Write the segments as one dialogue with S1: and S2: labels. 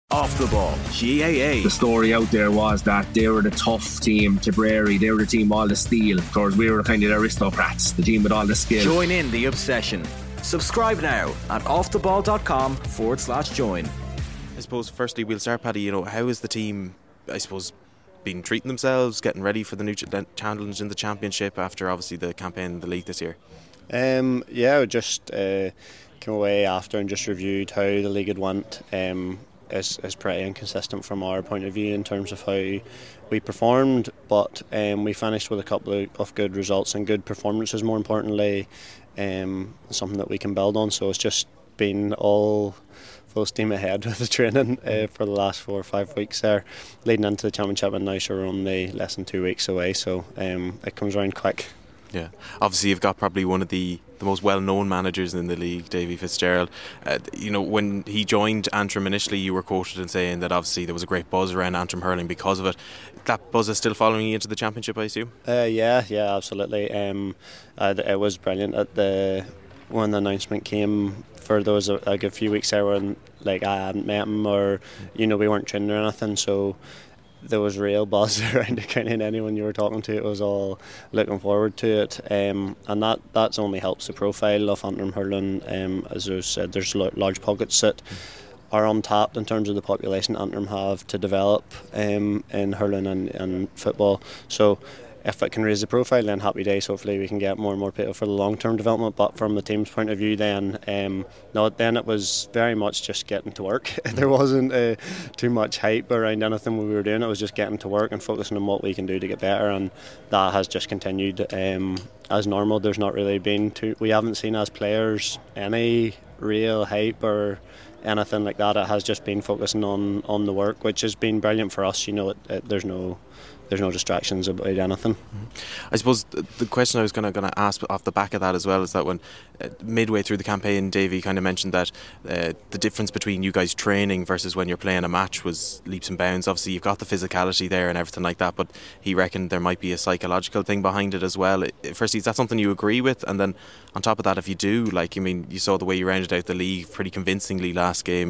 S1: Off the Ball, GAA.
S2: The story out there was that they were the tough team, Tipperary. They were the team all the steel. Of course, we were kind of the aristocrats, the team with all the skill.
S1: Join in the obsession. Subscribe now at offtheball.com/join.
S3: I suppose, firstly, we'll start, Paddy. How is the team, I suppose, been treating themselves, getting ready for the new challenge in the championship after, obviously, the campaign in the league this year?
S4: We just came away after and just reviewed how the league had went. Is pretty inconsistent from our point of view in terms of how we performed, but we finished with a couple of good results and good performances, more importantly, something that we can build on. So it's just been all full steam ahead with the training for the last 4 or 5 weeks there, leading into the championship, and now we're only less than 2 weeks away, so it comes around quick.
S3: Yeah, obviously you've got probably one of the most well-known managers in the league, Davy Fitzgerald. When he joined Antrim initially, you were quoted in saying that obviously there was a great buzz around Antrim hurling because of it. That buzz is still following you into the championship, I assume? Yeah,
S4: absolutely. It was brilliant when the announcement came. For those a good few weeks there when I hadn't met him or we weren't training or anything, so there was real buzz around it. Kind of anyone you were talking to, it was all looking forward to it, and that's only helps the profile of Antrim hurling. As I said, there's large pockets that are untapped in terms of the population Antrim have to develop in hurling and football. So if it can raise the profile, then happy days. Hopefully we can get more and more people for the long-term development. But from the team's point of view, then it was very much just getting to work. There wasn't too much hype around anything we were doing. It was just getting to work and focusing on what we can do to get better, and that has just continued as normal. There's not really been we haven't seen as players any real hype or anything like that. It has just been focusing on the work, which has been brilliant for us. There's no distractions about anything.
S3: I suppose the question I was going to ask off the back of that as well is that when midway through the campaign, Davey kind of mentioned that the difference between you guys training versus when you're playing a match was leaps and bounds. Obviously you've got the physicality there and everything like that, but he reckoned there might be a psychological thing behind it as well. Firstly, is that something you agree with? And then on top of that, if you do, you saw the way you rounded out the league pretty convincingly last game,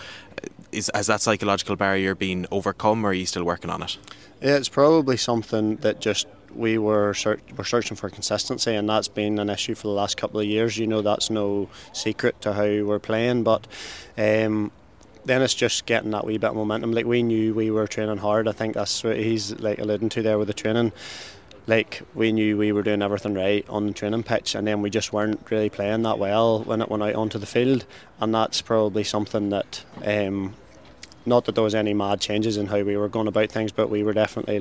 S3: has that psychological barrier been overcome, or are you still working on it?
S4: Yeah, it's probably something that just we're searching for consistency, and that's been an issue for the last couple of years. That's no secret to how we're playing, but then it's just getting that wee bit of momentum. We knew we were training hard. I think that's what he's alluding to there with the training. We knew we were doing everything right on the training pitch, and then we just weren't really playing that well when it went out onto the field, and that's probably something that not that there was any mad changes in how we were going about things, but we were definitely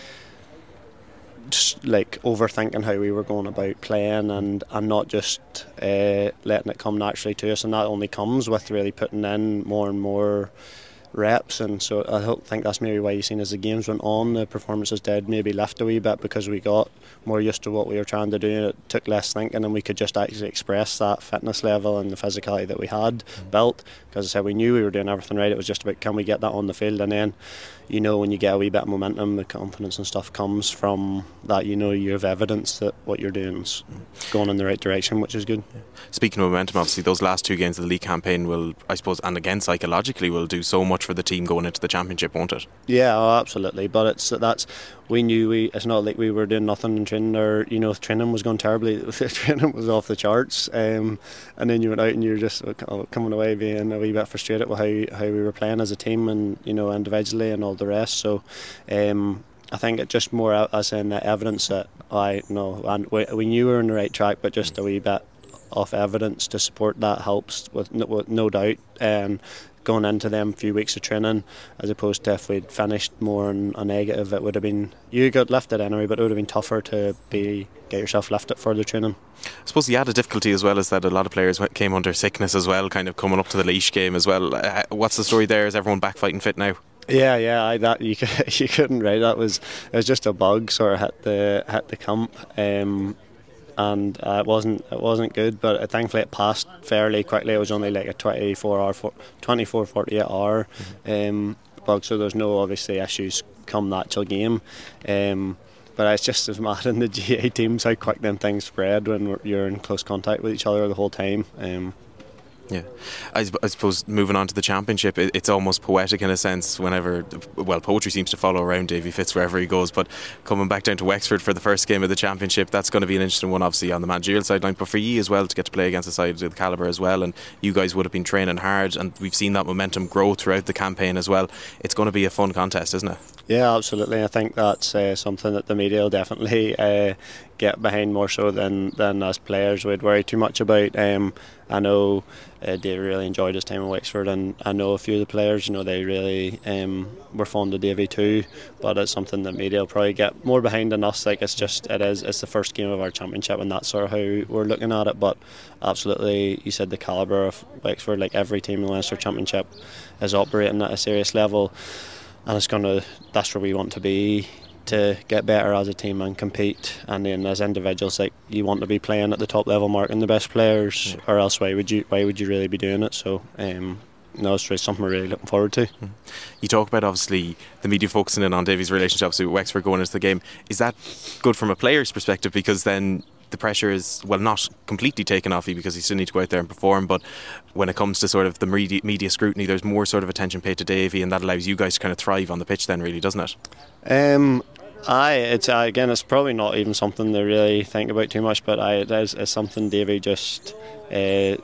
S4: overthinking how we were going about playing and not just letting it come naturally to us, and that only comes with really putting in more and more reps. And so I think that's maybe why you've seen as the games went on, the performances did maybe lift a wee bit, because we got more used to what we were trying to do, and it took less thinking, and we could just actually express that fitness level and the physicality that we had built. Because I said, we knew we were doing everything right. It was just about, can we get that on the field? And then when you get a wee bit of momentum, the confidence and stuff comes from that. You have evidence that what you're doing is going in the right direction, which is good.
S3: Speaking of momentum, obviously those last 2 games of the league campaign will, I suppose, and again psychologically, will do so much for the team going into the championship, won't it?
S4: Yeah, absolutely. But we knew it's not like we were doing nothing in training, or training was going terribly. Training was off the charts, and then you went out and you're just coming away being a wee bit frustrated with how we were playing as a team and individually and all the rest. So I think it just more as in the evidence that we knew we were on the right track, but just a wee bit of evidence to support that helps with no doubt. Going into them few weeks of training, as opposed to if we'd finished more on a negative, it would have been, you got lifted anyway, but it would have been tougher to get yourself lifted for the training.
S3: I suppose the added difficulty as well is that a lot of players came under sickness as well, kind of coming up to the Laois game as well. What's the story there? Is everyone back fighting fit now?
S4: Yeah. That you couldn't write. It was just a bug sort of hit the camp. And it wasn't good, but thankfully it passed fairly quickly. It was only a 24-48 hour bug, so there's no obviously issues come the actual game. But it's just as mad in the GA teams how quick them things spread when you're in close contact with each other the whole time.
S3: Yeah, I suppose moving on to the championship, it's almost poetic in a sense whenever, well, poetry seems to follow around Davy Fitz wherever he goes, but coming back down to Wexford for the first game of the championship, that's going to be an interesting one obviously on the managerial sideline, but for you as well to get to play against a side of the calibre as well, and you guys would have been training hard and we've seen that momentum grow throughout the campaign as well. It's going to be a fun contest, isn't it? Yeah,
S4: absolutely. I think that's something that the media will definitely get behind more so than us players would worry too much about. I know Davy really enjoyed his time in Wexford, and I know a few of the players, they really were fond of Davy too, but it's something that media will probably get more behind than us. Like, it's the first game of our championship, and that's sort of how we're looking at it. But absolutely, you said the calibre of Wexford, like every team in the Leinster Championship is operating at a serious level, and that's where we want to be, to get better as a team and compete. And then as individuals, like, you want to be playing at the top level, marking the best players, or else why would you really be doing it? So it's really something we're really looking forward to.
S3: You talk about obviously the media focusing in on Davy's relationship with Wexford going into the game. Is that good from a player's perspective, because then the pressure is, well, not completely taken off you because you still need to go out there and perform, but when it comes to sort of the media scrutiny, there's more sort of attention paid to Davy, and that allows you guys to kind of thrive on the pitch then, really, doesn't it?
S4: It's probably not even something to really think about too much, but it's something Davy just the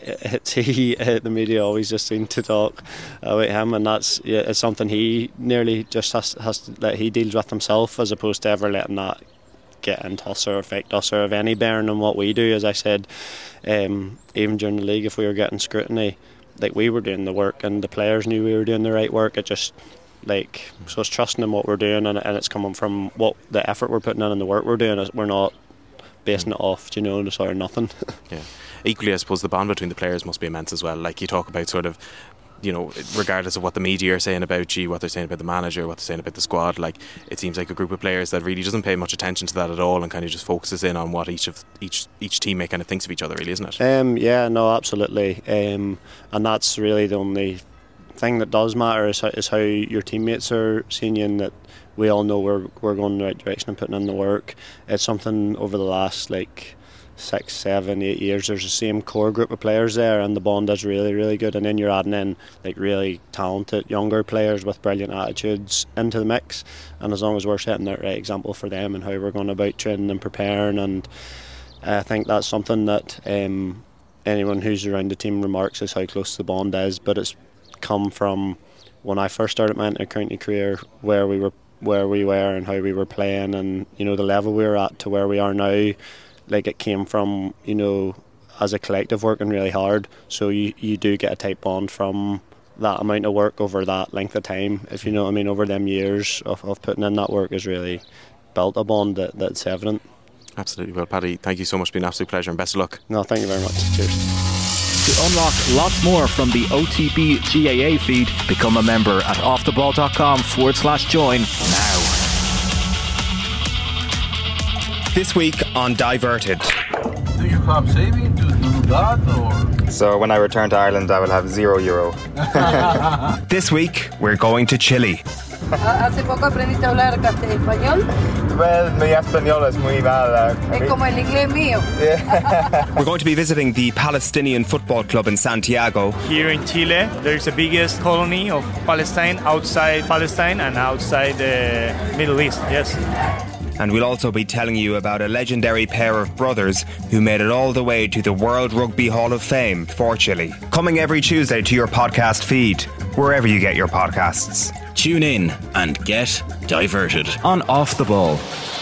S4: media always just seem to talk about him, and it's something he nearly just has to, that he deals with himself, as opposed to ever letting that get into us or affect us or have any bearing on what we do. As I said, even during the league, if we were getting scrutiny, like, we were doing the work and the players knew we were doing the right work. So it's trusting in what we're doing, and it's coming from what the effort we're putting in and the work we're doing. We're not basing it off, just sort of nothing. Yeah.
S3: Equally, I suppose the bond between the players must be immense as well. Like, you talk about sort of, regardless of what the media are saying about you, what they're saying about the manager, what they're saying about the squad, like, it seems like a group of players that really doesn't pay much attention to that at all, and kind of just focuses in on what each teammate kind of thinks of each other, really, isn't it?
S4: Absolutely. And that's really the only thing that does matter, is how your teammates are seeing you, and that we all know we're going in the right direction and putting in the work. It's something over the last 6, 7, 8 years, there's the same core group of players there, and the bond is really, really good, and then you're adding in really talented younger players with brilliant attitudes into the mix, and as long as we're setting the right example for them and how we're going about training and preparing, and I think that's something that anyone who's around the team remarks, is how close the bond is. But it's come from when I first started my inter-county career, where we were and how we were playing, and the level we were at to where we are now. Like, it came from, as a collective, working really hard. So you do get a tight bond from that amount of work over that length of time, if you know what I mean. Over them years of putting in that work has really built a bond that's evident.
S3: Absolutely. Well, Paddy, thank you so much. It's been an absolute pleasure, and best of luck.
S4: No, thank you very much. Cheers.
S5: To unlock lots more from the OTB GAA feed, become a member at offtheball.com/join now.
S6: This week on Diverted.
S7: Do you have saving to do that, or?
S8: So when I return to Ireland, I will have €0.
S6: This week, we're going to Chile.
S9: ¿Hace poco aprendiste a hablar español?
S8: Well, mi español es muy mal.
S9: Es como el inglés mío.
S6: We're going to be visiting the Palestinian Football Club in Santiago.
S10: Here in Chile, there's the biggest colony of Palestine outside Palestine and outside the Middle East, yes.
S6: And we'll also be telling you about a legendary pair of brothers who made it all the way to the World Rugby Hall of Fame for Chile. Coming every Tuesday to your podcast feed, wherever you get your podcasts.
S5: Tune in and get diverted on Off the Ball.